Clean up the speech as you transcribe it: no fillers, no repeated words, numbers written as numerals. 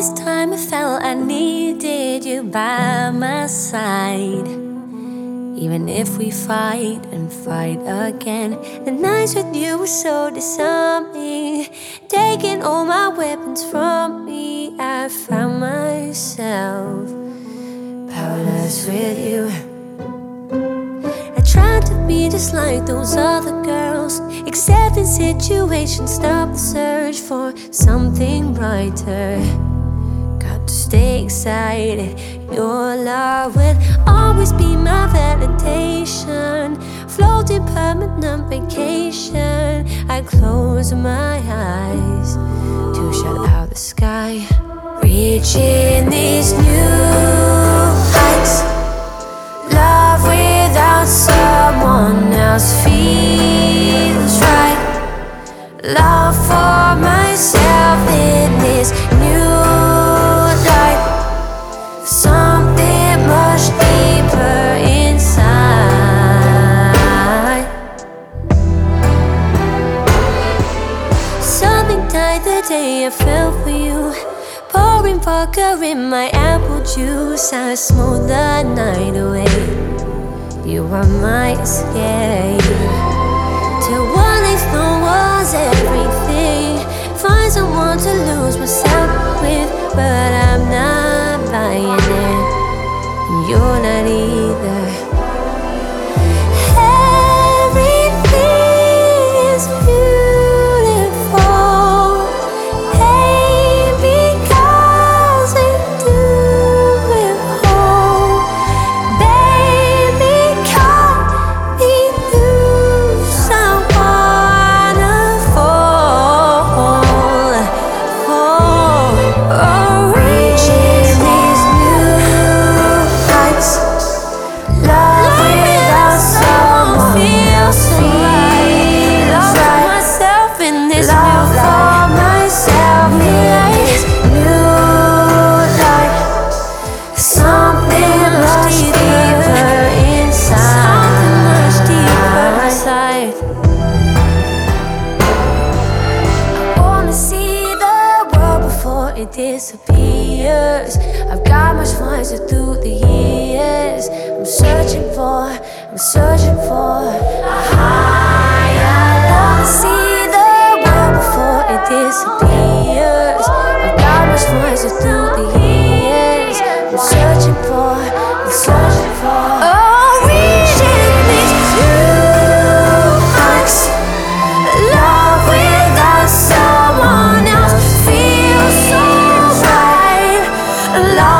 this time I felt I needed you by my side. Even if we fight and fight again, the nights with you were so disarming. Taking all my weapons from me, I found myself powerless with you. I tried to be just like those other girls, accepting situations, stop the search for something brighter. Got to stay excited. Your love will always be my validation, floating permanent vacation. I close my eyes to shut out the sky, reaching these new heights. Love without someone else feels right. Love for myself in this new life. Something much deeper inside. Something died the day I fell for you. Pouring vodka in my apple juice, I smoothed the night away. You are my escape. Till one last known was everything. Find someone to lose myself with, but I'm not buying it, and you're not either. Everything is beautiful, pain because it do it whole. Baby, cut me loose, I wanna fall, reaching these new heights. Love without someone feels right. Love for myself in this love for myself in this new life. Something much deeper inside. Something much deeper inside. I wanna see the world before it disappears. I've got much wiser through the years. I'm searching for a higher love. See the world before it disappears. I've got much wiser through the years. I'm searching for reaching these new heights. Love without someone else feels so right. Love